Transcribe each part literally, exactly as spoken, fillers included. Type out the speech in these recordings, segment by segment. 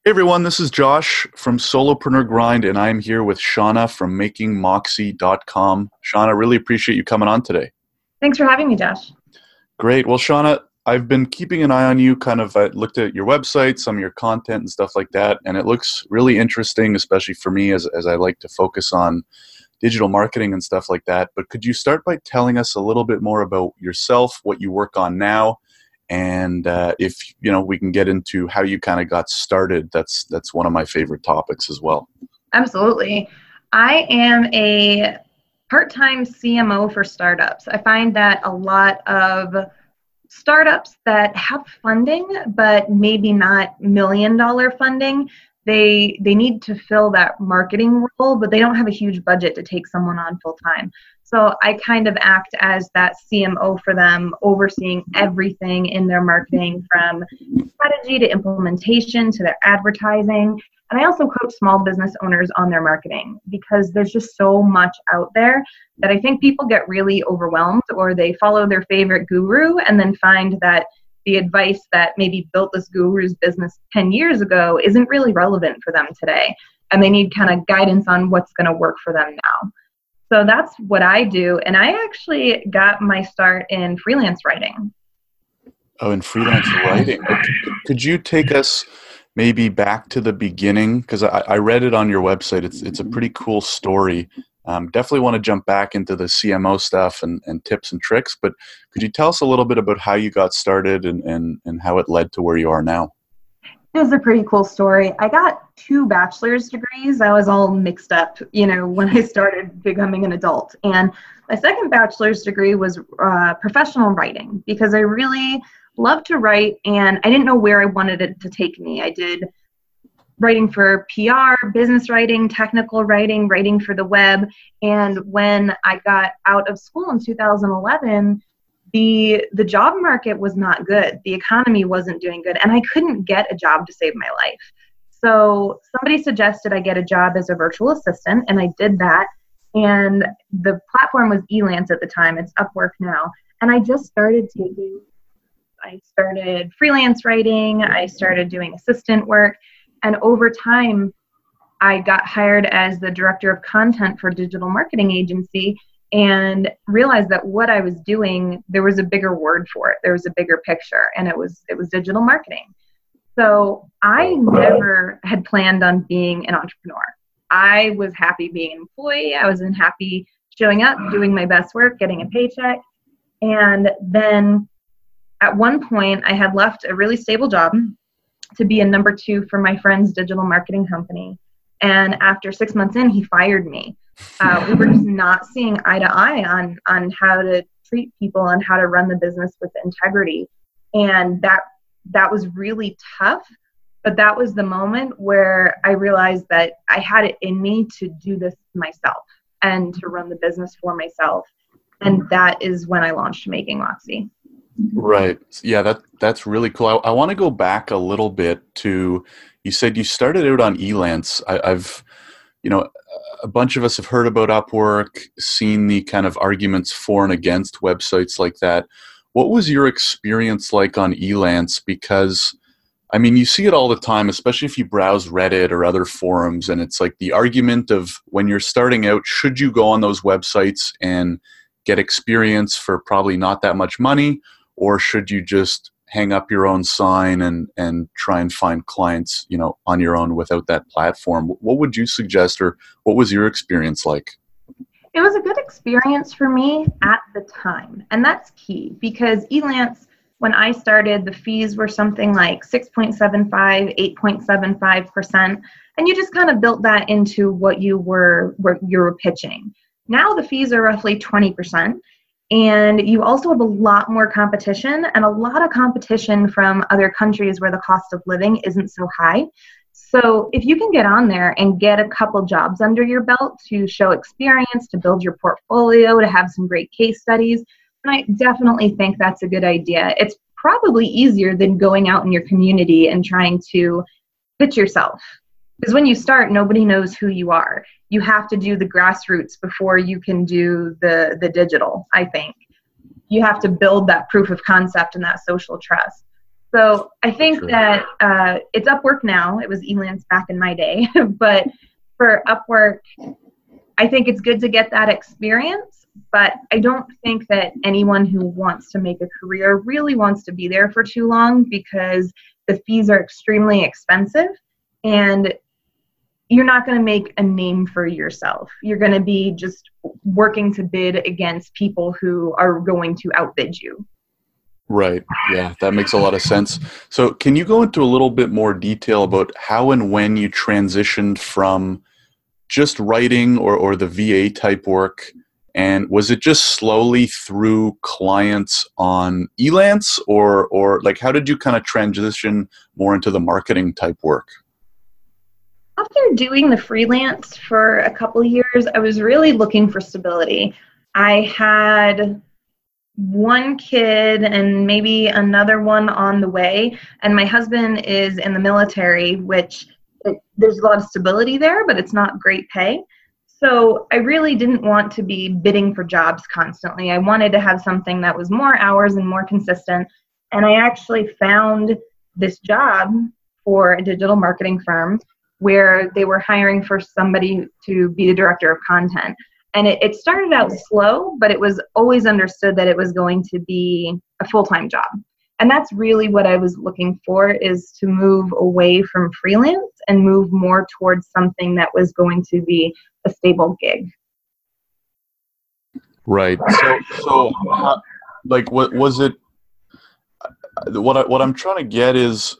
Hey everyone, this is Josh from Solopreneur Grind, and I'm here with Shauna from making moxie dot com. Shauna, really appreciate you coming on today. Thanks for having me, Josh. Great. Well, Shauna, I've been keeping an eye on you, kind of I looked at your website, some of your content and stuff like that, and it looks really interesting, especially for me as, as I like to focus on digital marketing and stuff like that. But could you start by telling us a little bit more about yourself, what you work on now, and uh, if you know we can get into how you kind of got started. That's that's one of my favorite topics as well. Absolutely. I am a part-time C M O for startups. I find that a lot of startups that have funding, but maybe not million dollar funding, they they need to fill that marketing role, but they don't have a huge budget to take someone on full time. So I kind of act as that C M O for them, overseeing everything in their marketing, from strategy to implementation to their advertising. And I also coach small business owners on their marketing, because there's just so much out there that I think people get really overwhelmed, or they follow their favorite guru and then find that the advice that maybe built this guru's business ten years ago isn't really relevant for them today. And they need kind of guidance on what's going to work for them now. So that's what I do. And I actually got my start in freelance writing. Oh, in freelance writing. Could you take us maybe back to the beginning? Because I, I read it on your website. It's it's a pretty cool story. Um, definitely want to jump back into the C M O stuff and, and tips and tricks. But could you tell us a little bit about how you got started and, and, and how it led to where you are now? It was a pretty cool story. I got two bachelor's degrees. I was all mixed up, you know, when I started becoming an adult. And my second bachelor's degree was uh, professional writing, because I really love to write and I didn't know where I wanted it to take me. I did writing for P R, business writing, technical writing, writing for the web. And when I got out of school in two thousand eleven, the the job market was not good. The economy wasn't doing good, and I couldn't get a job to save my life. So somebody suggested I get a job as a virtual assistant, and I did that. And the platform was Elance at the time. It's Upwork now. And I just started taking, I started freelance writing. I started doing assistant work. And over time, I got hired as the director of content for a digital marketing agency, and realized that what I was doing, there was a bigger word for it. There was a bigger picture, and it was it was digital marketing. So I never had planned on being an entrepreneur. I was happy being an employee. I wasn't happy showing up, doing my best work, getting a paycheck. And then at one point, I had left a really stable job to be a number two for my friend's digital marketing company. And after six months in, he fired me. Uh, we were just not seeing eye to eye on, on how to treat people and how to run the business with integrity. And that that was really tough. But that was the moment where I realized that I had it in me to do this myself and to run the business for myself. And that is when I launched Making Moxie. Right. Yeah, that that's really cool. I, I want to go back a little bit to, you said you started out on Elance. I, I've, you know, a bunch of us have heard about Upwork, seen the kind of arguments for and against websites like that. What was your experience like on Elance? Because, I mean, you see it all the time, especially if you browse Reddit or other forums, and it's like the argument of when you're starting out, should you go on those websites and get experience for probably not that much money? Or should you just hang up your own sign and, and try and find clients, you know, on your own without that platform? What would you suggest, or what was your experience like? It was a good experience for me at the time. And that's key, because Elance, when I started, the fees were something like six point seven five, eight point seven five percent. And you just kind of built that into what you were, what you were pitching. Now the fees are roughly twenty percent. And you also have a lot more competition, and a lot of competition from other countries where the cost of living isn't so high. So if you can get on there and get a couple jobs under your belt to show experience, to build your portfolio, to have some great case studies, then I definitely think that's a good idea. It's probably easier than going out in your community and trying to pitch yourself. Because when you start, nobody knows who you are. You have to do the grassroots before you can do the, the digital, I think. You have to build that proof of concept and that social trust. So I think Sure. that uh, it's Upwork now. It was Elance back in my day. But for Upwork, I think it's good to get that experience. But I don't think that anyone who wants to make a career really wants to be there for too long, because the fees are extremely expensive and you're not going to make a name for yourself. You're going to be just working to bid against people who are going to outbid you. Right. Yeah, that makes a lot of sense. So can you go into a little bit more detail about how and when you transitioned from just writing or, or the V A type work? And was it just slowly through clients on Elance, or, or like, how did you kind of transition more into the marketing type work? After doing the freelance for a couple of years, I was really looking for stability. I had one kid and maybe another one on the way, and my husband is in the military, which it, there's a lot of stability there, but it's not great pay. So I really didn't want to be bidding for jobs constantly. I wanted to have something that was more hours and more consistent. And I actually found this job for a digital marketing firm where they were hiring for somebody to be the director of content. And it, it started out slow, but it was always understood that it was going to be a full-time job. And that's really what I was looking for, is to move away from freelance and move more towards something that was going to be a stable gig. Right. So, so how, like, what was it? What I, what I'm trying to get is,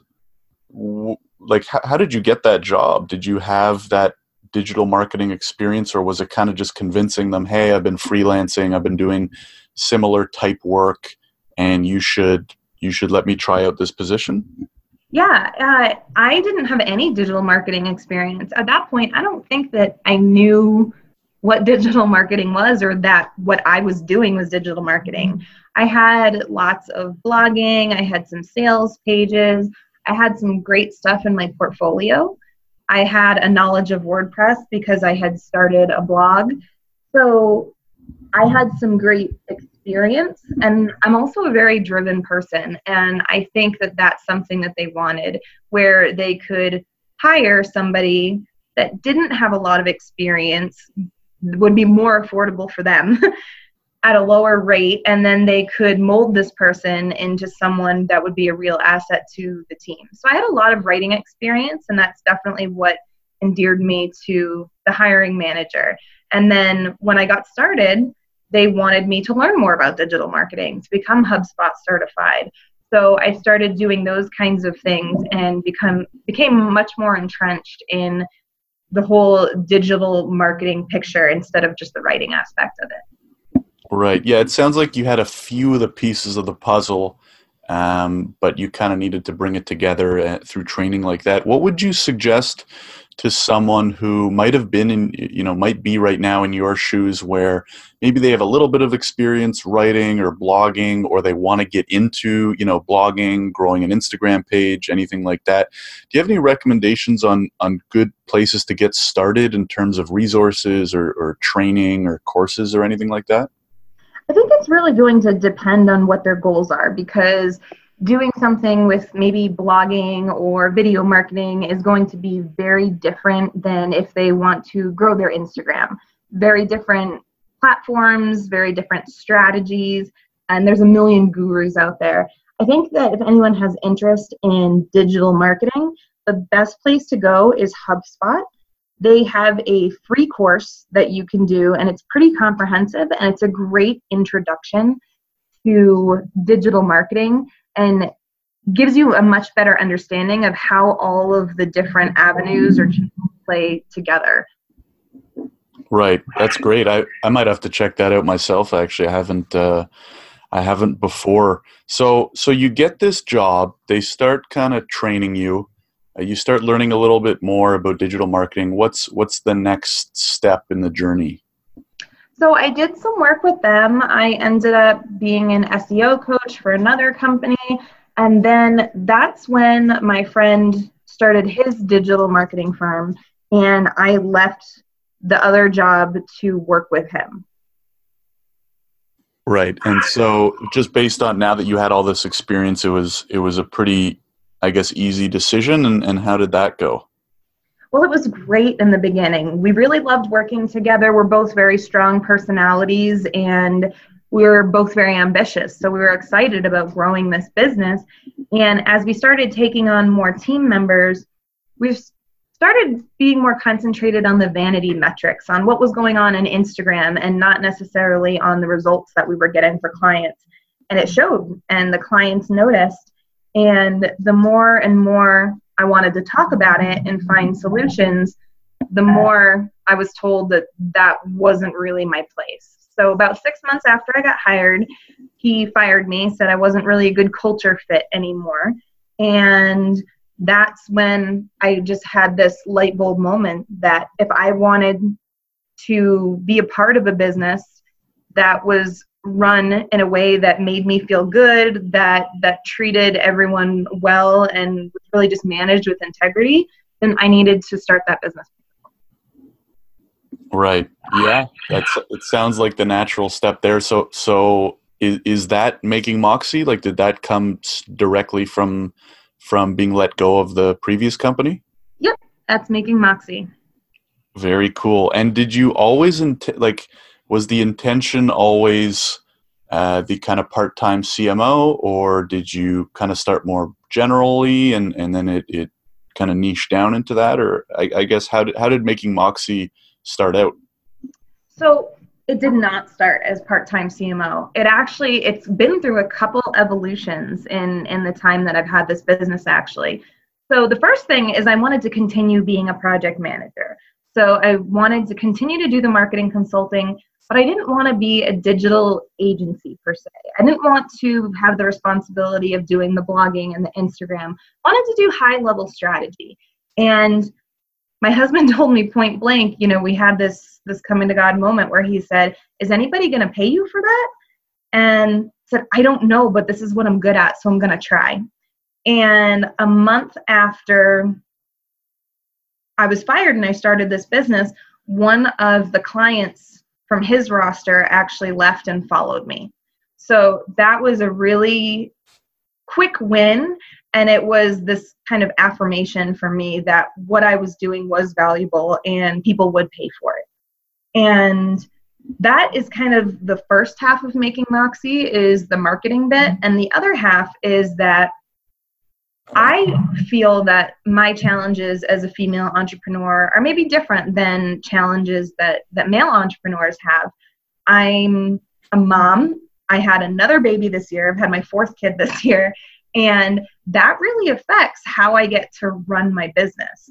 like, how, how did you get that job? Did you have that digital marketing experience, or was it kind of just convincing them, hey, I've been freelancing, I've been doing similar type work, and you should you should let me try out this position? Yeah, uh, I didn't have any digital marketing experience. At that point, I don't think that I knew what digital marketing was, or that what I was doing was digital marketing. I had lots of blogging, I had some sales pages, I had some great stuff in my portfolio. I had a knowledge of WordPress because I had started a blog. So I had some great experience, and I'm also a very driven person. And I think that that's something that they wanted, where they could hire somebody that didn't have a lot of experience, would be more affordable for them at a lower rate. And then they could mold this person into someone that would be a real asset to the team. So I had a lot of writing experience, and that's definitely what endeared me to the hiring manager. And then when I got started, they wanted me to learn more about digital marketing, to become HubSpot certified. So I started doing those kinds of things and become became much more entrenched in the whole digital marketing picture instead of just the writing aspect of it. Right. Yeah, it sounds like you had a few of the pieces of the puzzle, um, but you kind of needed to bring it together uh, through training like that. What would you suggest to someone who might have been in, you know, might be right now in your shoes, where maybe they have a little bit of experience writing or blogging, or they want to get into, you know, blogging, growing an Instagram page, anything like that? Do you have any recommendations on, on good places to get started in terms of resources or, or training or courses or anything like that? I think it's really going to depend on what their goals are, because doing something with maybe blogging or video marketing is going to be very different than if they want to grow their Instagram. Very different platforms, very different strategies, and there's a million gurus out there. I think that if anyone has interest in digital marketing, the best place to go is HubSpot. They have a free course that you can do, and it's pretty comprehensive, and it's a great introduction to digital marketing and gives you a much better understanding of how all of the different avenues or channels play together. Right. That's great. I, I might have to check that out myself. Actually, I haven't uh, I haven't before. So so you get this job. They start kind of training you. Uh, you start learning a little bit more about digital marketing. What's what's the next step in the journey? So I did some work with them. I ended up being an S E O coach for another company. And then that's when my friend started his digital marketing firm, and I left the other job to work with him. Right. And so just based on now that you had all this experience, it was it was a pretty, I guess, easy decision. And, and how did that go? Well, it was great in the beginning. We really loved working together. We're both very strong personalities and we were both very ambitious. So we were excited about growing this business. And as we started taking on more team members, we've started being more concentrated on the vanity metrics, on what was going on in Instagram and not necessarily on the results that we were getting for clients. And it showed, and the clients noticed. And the more and more I wanted to talk about it and find solutions, the more I was told that that wasn't really my place. So about six months after I got hired, he fired me, said I wasn't really a good culture fit anymore. And that's when I just had this light bulb moment that if I wanted to be a part of a business that was run in a way that made me feel good, that that treated everyone well and was really just managed with integrity, then I needed to start that business. Right. Yeah. That's, it sounds like the natural step there. So, so is, is that Making Moxie? Like, did that come directly from, from being let go of the previous company? Yep. That's Making Moxie. Very cool. And did you always, int- like, was the intention always uh, the kind of part-time C M O, or did you kind of start more generally and, and then it, it kind of niche down into that? Or I, I guess how did, how did Making Moxie start out? So it did not start as part-time C M O. It actually, it's been through a couple evolutions in, in the time that I've had this business actually. So the first thing is I wanted to continue being a project manager. So I wanted to continue to do the marketing consulting, but I didn't want to be a digital agency per se. I didn't want to have the responsibility of doing the blogging and the Instagram. I wanted to do high-level strategy. And my husband told me point blank, you know, we had this this coming to God moment where he said, is anybody going to pay you for that? And said, I don't know, but this is what I'm good at, so I'm going to try. And a month after I was fired and I started this business, one of the clients from his roster actually left and followed me. So that was a really quick win. And it was this kind of affirmation for me that what I was doing was valuable and people would pay for it. And that is kind of the first half of Making Moxie, is the marketing bit. And the other half is that I feel that my challenges as a female entrepreneur are maybe different than challenges that, that male entrepreneurs have. I'm a mom. I had another baby this year. I've had my fourth kid this year. And that really affects how I get to run my business.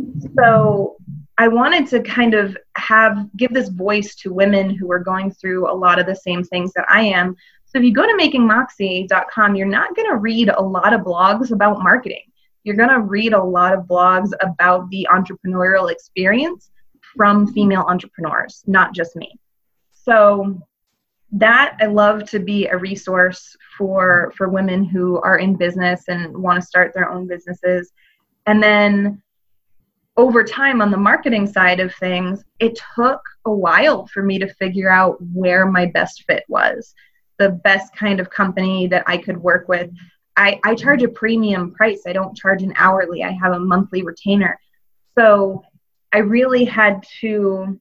So I wanted to kind of have, give this voice to women who are going through a lot of the same things that I am. So if you go to making moxie dot com, you're not going to read a lot of blogs about marketing. You're going to read a lot of blogs about the entrepreneurial experience from female entrepreneurs, not just me. So that, I love to be a resource for, for women who are in business and want to start their own businesses. And then over time on the marketing side of things, it took a while for me to figure out where my best fit was, the best kind of company that I could work with. I, I charge a premium price. I don't charge an hourly. I have a monthly retainer. So I really had to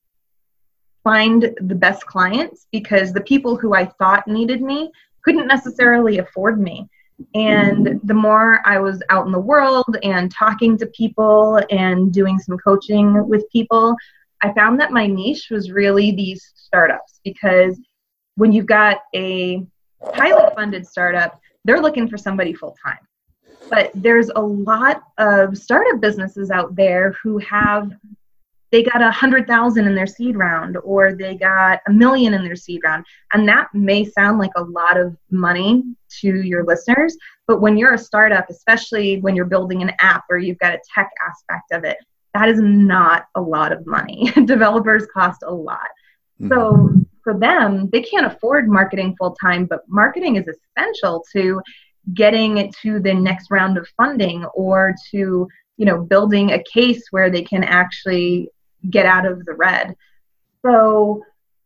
find the best clients because the people who I thought needed me couldn't necessarily afford me. And the more I was out in the world and talking to people and doing some coaching with people, I found that my niche was really these startups, because when you've got a highly funded startup, they're looking for somebody full time. But there's a lot of startup businesses out there who have, they got a hundred thousand in their seed round, or they got a million in their seed round. And that may sound like a lot of money to your listeners, but when you're a startup, especially when you're building an app or you've got a tech aspect of it, that is not a lot of money. Developers cost a lot. Mm-hmm. So for them, they can't afford marketing full time, but marketing is essential to getting it to the next round of funding, or to, you know, building a case where they can actually get out of the red. So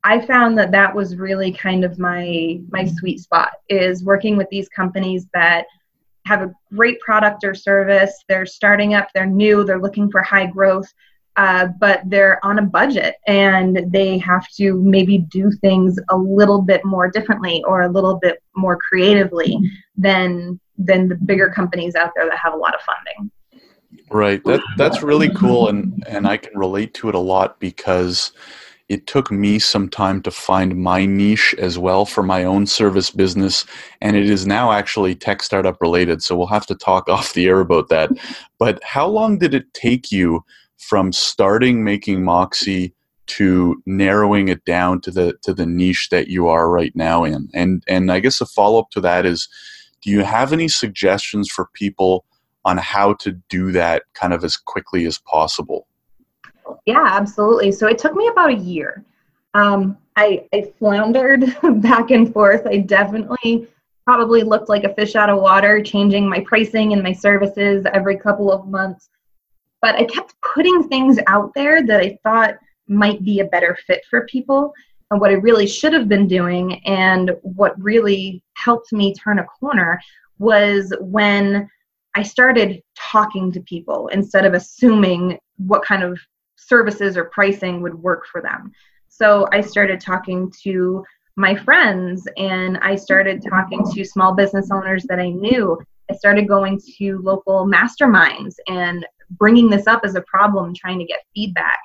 I found that that was really kind of my my sweet spot, is working with these companies that have a great product or service. They're starting up, they're new, they're looking for high growth, uh, but they're on a budget and they have to maybe do things a little bit more differently or a little bit more creatively than than the bigger companies out there that have a lot of funding. Right. That that's really cool, and and I can relate to it a lot because it took me some time to find my niche as well for my own service business, and it is now actually tech startup related. So we'll have to talk off the air about that. But how long did it take you from starting making Moxie to narrowing it down to the to the niche that you are right now in? And and I guess a follow-up to that is, do you have any suggestions for people on how to do that kind of as quickly as possible? Yeah, absolutely. So it took me about a year. Um, I, I floundered back and forth. I definitely probably looked like a fish out of water, changing my pricing and my services every couple of months. But I kept putting things out there that I thought might be a better fit for people. And what I really should have been doing, and what really helped me turn a corner, was when I started talking to people instead of assuming what kind of services or pricing would work for them. So I started talking to my friends, and I started talking to small business owners that I knew. I started going to local masterminds and bringing this up as a problem, trying to get feedback.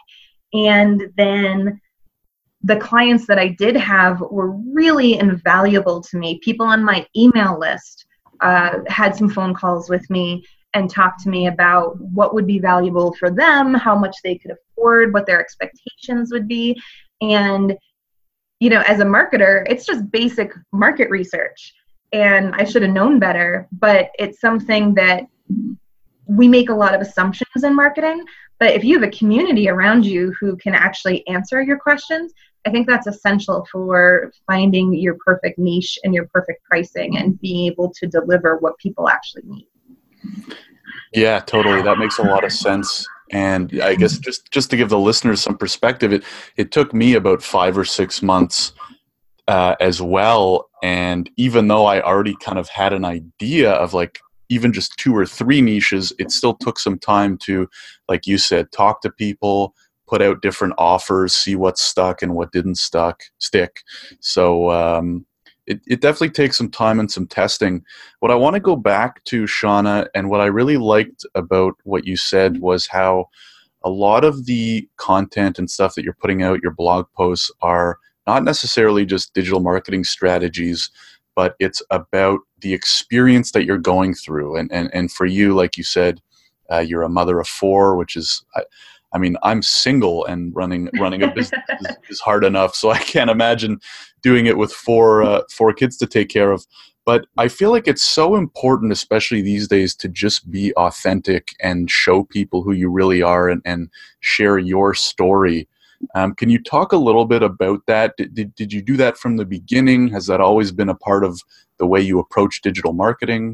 And then the clients that I did have were really invaluable to me. People on my email list uh, had some phone calls with me and talked to me about what would be valuable for them, how much they could afford, what their expectations would be. And, you know, as a marketer, it's just basic market research. And I should have known better, but it's something that we make a lot of assumptions in marketing. But if you have a community around you who can actually answer your questions, I think that's essential for finding your perfect niche and your perfect pricing and being able to deliver what people actually need. Yeah, totally. That makes a lot of sense. And I guess just, just to give the listeners some perspective, it, it took me about five or six months uh, as well. And even though I already kind of had an idea of like even just two or three niches, it still took some time to, like you said, talk to people, put out different offers, see what stuck and what didn't stuck stick. So um, it, it definitely takes some time and some testing. What I want to go back to, Shauna, and what I really liked about what you said was how a lot of the content and stuff that you're putting out, your blog posts, are not necessarily just digital marketing strategies, but it's about the experience that you're going through. And and, and for you, like you said, uh, you're a mother of four, which is, I, I mean, I'm single, and running running a business is, is hard enough. So I can't imagine doing it with four uh, four kids to take care of. But I feel like it's so important, especially these days, to just be authentic and show people who you really are, and, and share your story. Um, can you talk a little bit about that? Did, did, did you do that from the beginning? Has that always been a part of the way you approach digital marketing?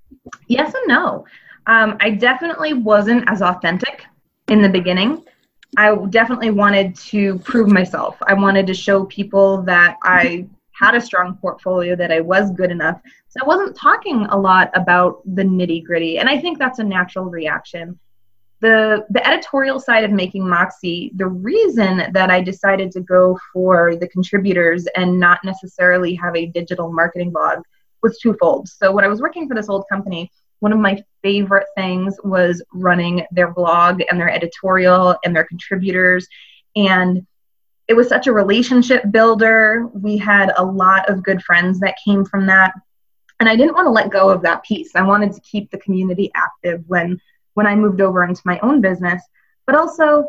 Yes and no. Um, I definitely wasn't as authentic in the beginning. I definitely wanted to prove myself. I wanted to show people that I had a strong portfolio, that I was good enough. So I wasn't talking a lot about the nitty gritty. And I think that's a natural reaction. The, the editorial side of making Moxie, the reason that I decided to go for the contributors and not necessarily have a digital marketing blog was twofold. So when I was working for this old company, one of my favorite things was running their blog and their editorial and their contributors. And it was such a relationship builder. We had a lot of good friends that came from that. And I didn't want to let go of that piece. I wanted to keep the community active when when I moved over into my own business. But also,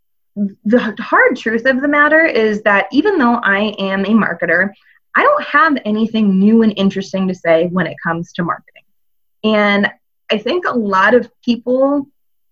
the hard truth of the matter is that even though I am a marketer, I don't have anything new and interesting to say when it comes to marketing. And I think a lot of people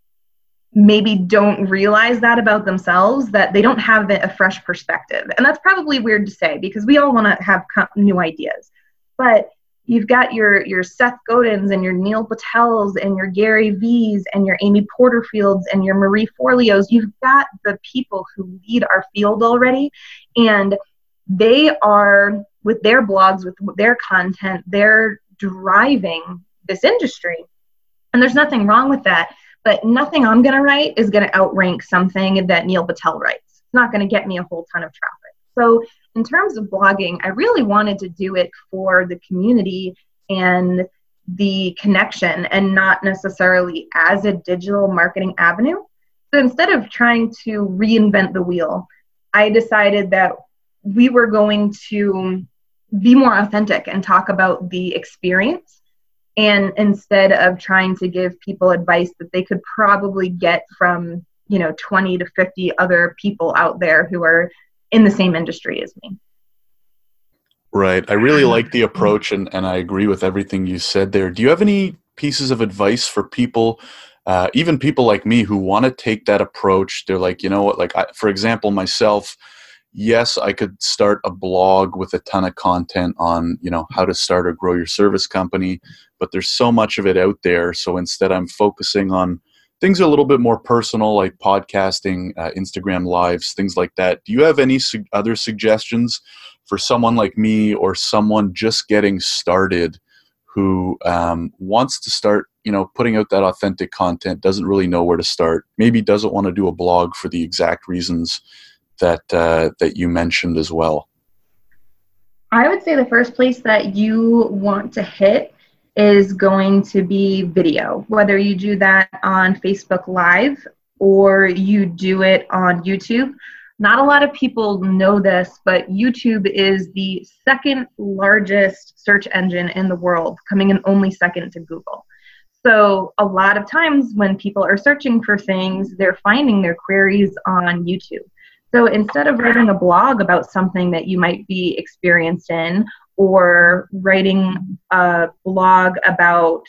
maybe don't realize that about themselves, that they don't have a fresh perspective. And that's probably weird to say because we all want to have new ideas. But you've got your, your Seth Godins and your Neil Patels and your Gary V's and your Amy Porterfields and your Marie Forleos. You've got the people who lead our field already. And they are, with their blogs, with their content, they're driving this industry. And there's nothing wrong with that. But nothing I'm going to write is going to outrank something that Neil Patel writes. It's not going to get me a whole ton of traffic. So in terms of blogging, I really wanted to do it for the community and the connection, and not necessarily as a digital marketing avenue. So instead of trying to reinvent the wheel, I decided that we were going to be more authentic and talk about the experience. And instead of trying to give people advice that they could probably get from, you know, twenty to fifty other people out there who are in the same industry as me. Right. I really like the approach, and, and I agree with everything you said there. Do you have any pieces of advice for people, uh, even people like me who want to take that approach? They're like, you know what, like, I, for example, myself, yes, I could start a blog with a ton of content on, you know, how to start or grow your service company, but there's so much of it out there. So instead I'm focusing on things a little bit more personal, like podcasting, uh, Instagram lives, things like that. Do you have any su- other suggestions for someone like me or someone just getting started who um, wants to start, you know, putting out that authentic content, doesn't really know where to start, maybe doesn't want to do a blog for the exact reasons that uh, that you mentioned as well? I would say the first place that you want to hit is going to be video, whether you do that on Facebook Live or you do it on YouTube. Not a lot of people know this, but YouTube is the second largest search engine in the world, coming in only second to Google. So a lot of times when people are searching for things, they're finding their queries on YouTube. So instead of writing a blog about something that you might be experienced in, or writing a blog about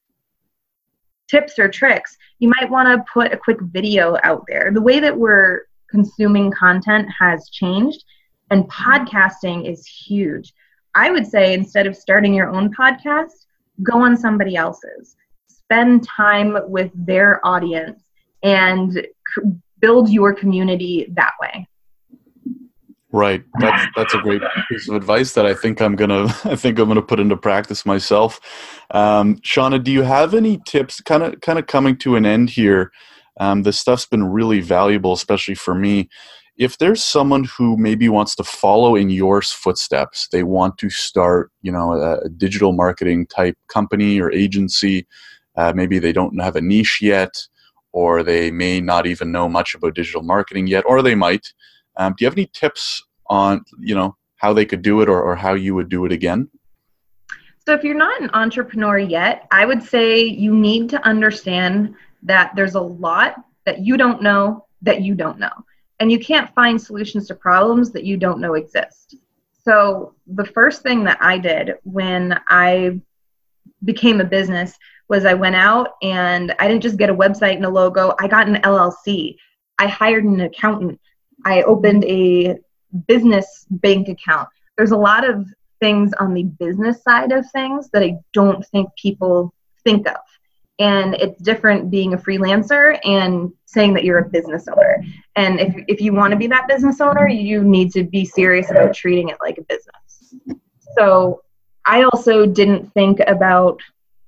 tips or tricks, you might want to put a quick video out there. The way that we're consuming content has changed, and podcasting is huge. I would say instead of starting your own podcast, go on somebody else's. Spend time with their audience and build your community that way. Right. That's that's a great piece of advice that I think I'm gonna I think I'm gonna put into practice myself. Um, Shauna, do you have any tips? Kind of kind of coming to an end here. Um, this stuff's been really valuable, especially for me. If there's someone who maybe wants to follow in your footsteps, they want to start, you know, a, a digital marketing type company or agency. Uh, maybe they don't have a niche yet, or they may not even know much about digital marketing yet, or they might. Um, do you have any tips on, you know, how they could do it, or, or how you would do it again? So if you're not an entrepreneur yet, I would say you need to understand that there's a lot that you don't know that you don't know. And you can't find solutions to problems that you don't know exist. So the first thing that I did when I became a business was I went out and I didn't just get a website and a logo. I got an L L C. I hired an accountant. I opened a business bank account. There's a lot of things on the business side of things that I don't think people think of. And it's different being a freelancer and saying that you're a business owner. And if, if you want to be that business owner, you need to be serious about treating it like a business. So I also didn't think about,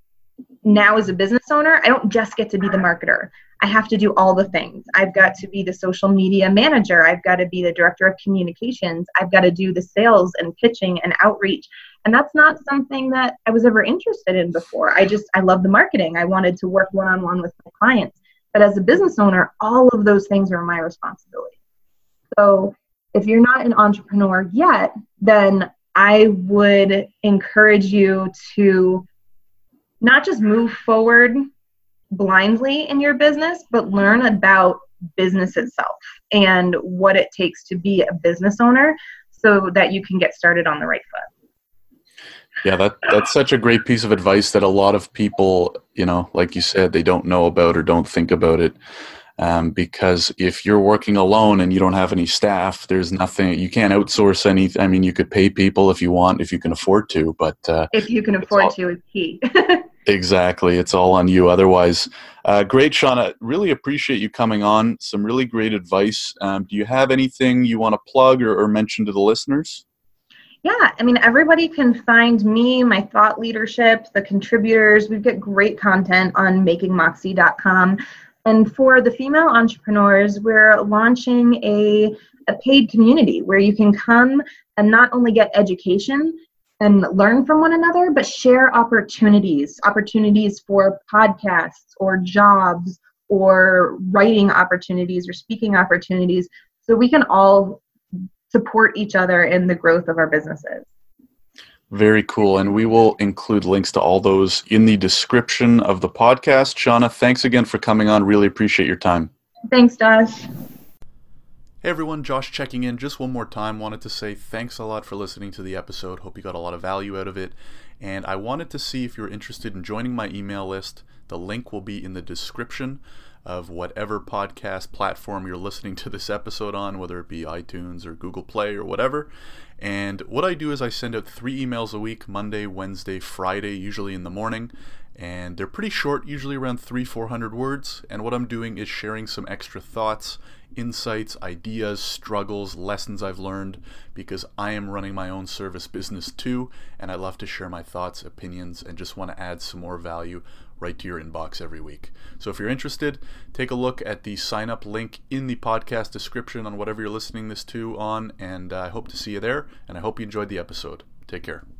now as a business owner, I don't just get to be the marketer. I have to do all the things. I've got to be the social media manager. I've got to be the director of communications. I've got to do the sales and pitching and outreach. And that's not something that I was ever interested in before. I just, I love the marketing. I wanted to work one-on-one with my clients. But as a business owner, all of those things are my responsibility. So if you're not an entrepreneur yet, then I would encourage you to not just move forward blindly in your business, but learn about business itself and what it takes to be a business owner so that you can get started on the right foot. Yeah, that that's such a great piece of advice that a lot of people, you know, like you said, they don't know about or don't think about it. Um, because if you're working alone and you don't have any staff, there's nothing, you can't outsource any. I mean, you could pay people if you want, if you can afford to, but uh, if you can afford all, to is key. Exactly. It's all on you otherwise. Uh, great, Shauna. Really appreciate you coming on. Some really great advice. Um, do you have anything you want to plug or, or mention to the listeners? Yeah, I mean, everybody can find me, my thought leadership, the contributors. We've got great content on making moxie dot com. And for the female entrepreneurs, we're launching a, a paid community where you can come and not only get education and learn from one another, but share opportunities, opportunities for podcasts or jobs or writing opportunities or speaking opportunities, so we can all support each other in the growth of our businesses. Very cool. And we will include links to all those in the description of the podcast. Shauna, thanks again for coming on. Really appreciate your time. Thanks, Josh. Hey everyone, Josh checking in just one more time. Wanted to say thanks a lot for listening to the episode. Hope you got a lot of value out of it. And I wanted to see if you're interested in joining my email list. The link will be in the description of whatever podcast platform you're listening to this episode on, whether it be iTunes or Google Play or whatever. And what I do is I send out three emails a week, Monday, Wednesday, Friday, usually in the morning. And they're pretty short, usually around three, four hundred words. And what I'm doing is sharing some extra thoughts, insights, ideas, struggles, lessons I've learned, because I am running my own service business too, and I love to share my thoughts, opinions, and just want to add some more value right to your inbox every week. So if you're interested, take a look at the sign up link in the podcast description on whatever you're listening this to on, and I hope to see you there, and I hope you enjoyed the episode. Take care.